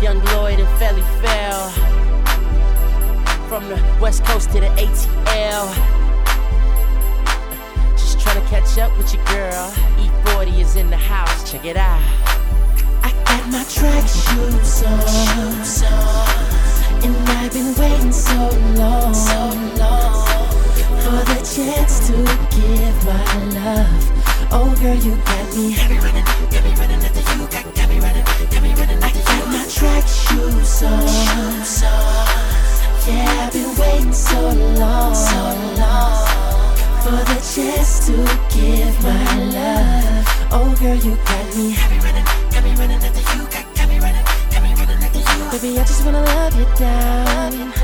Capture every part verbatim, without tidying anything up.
Young Lloyd and Felly Fell. From the West Coast to the A T L. Just trying to catch up with your girl. E forty is in the house, check it out. I got my track shoes on, and I've been waiting so long, so long for the chance to give my love. Oh girl, you got me, got me running, got me running after you, got, got me running, got me running. I got my track shoes on, yeah, I've been waiting so long, so long for the chance to give my love. Oh girl, you got me, got me running, got me running after you, got, got me running, got me running after you. Baby, I just wanna love you down.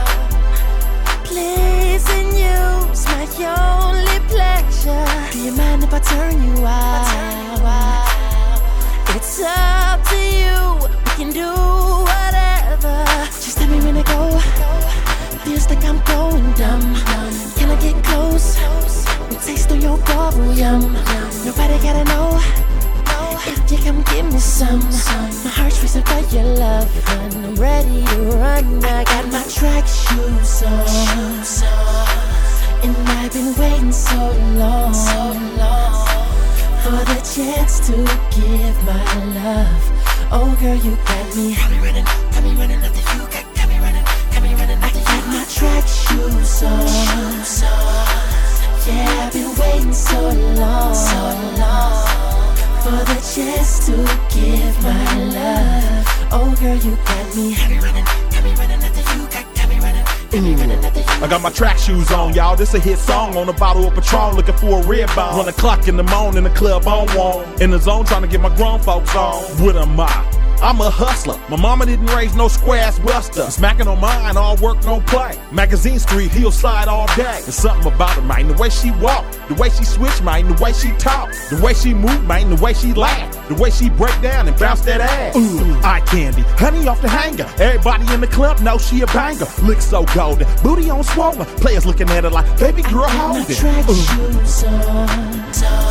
Pleasing you is my only pleasure. Do you mind if I turn you out? It's up to you, we can do whatever. Just tell me when to go. Feels like I'm going dumb. Can I get close? And taste of your bubble yum. Nobody gotta know if you come give me some. My heart's racing for your love, and I'm ready to run. I got my track shoes on, and I've been waiting so long, so long for the chance to give my love. Oh girl, you got me, got me running, got me running after you, got, got me running, got me running after you. I got my track shoes on, yeah, I've been waiting so long, so long for the chance to give my love. Oh girl, you got me, got me running, got me running after you, got, got me running, got me running after you. I got my track shoes on, y'all. This a hit song on a bottle of Patron, looking for a red bomb. One o'clock in the morning, the club on one. In the zone, trying to get my grown folks on. What am I? I'm a hustler. My mama didn't raise no square ass buster. Smacking on mine, all work, no play. Magazine Street, hillside all day. There's something about her, man. The way she walk, the way she switch, man. The way she talk, the way she move, man. The way she laugh, the way she break down and bounce that ass. Ooh, eye candy, honey off the hanger. Everybody in the club knows she a banger. Look so golden, booty on swollen. Players looking at her like, baby girl, hold it. Track shoes on,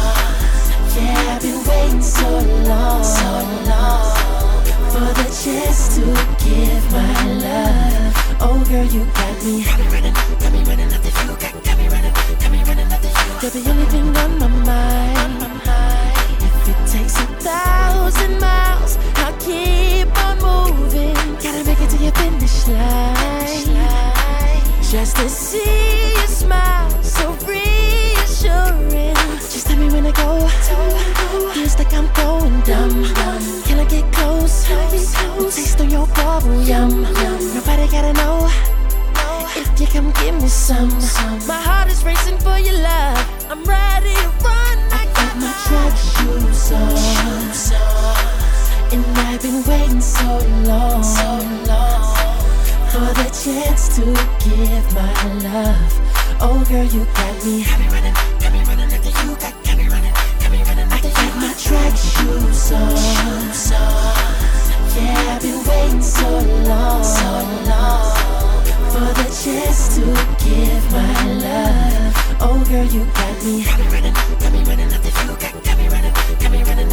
yeah, I've been waiting so long, so long for the chance to give my love. Oh girl, you got me, got me running, got me running after you, got, got me running, got me running after you. You're the only thing on my mind. If it takes a thousand miles, I'll keep on moving. Gotta make it to your finish line, just to see you smile, so reassuring. Just tell me when to go. Feels like I'm going dumb. Can I get close? And taste of your bubble yum. Nobody gotta know if you come give me some. My heart is racing for your love. I'm ready to run. I got my track shoes on, and I've been waiting so long, so long for the chance to give my love. Oh girl, you got me, got me running, got me running after you, got, got me running, got me running after you. I got my track shoes on, yeah, I've been waiting so long, so long for the chance to give my love. Oh girl, you got me, got me running, got me running after you, got, got me running, got me running.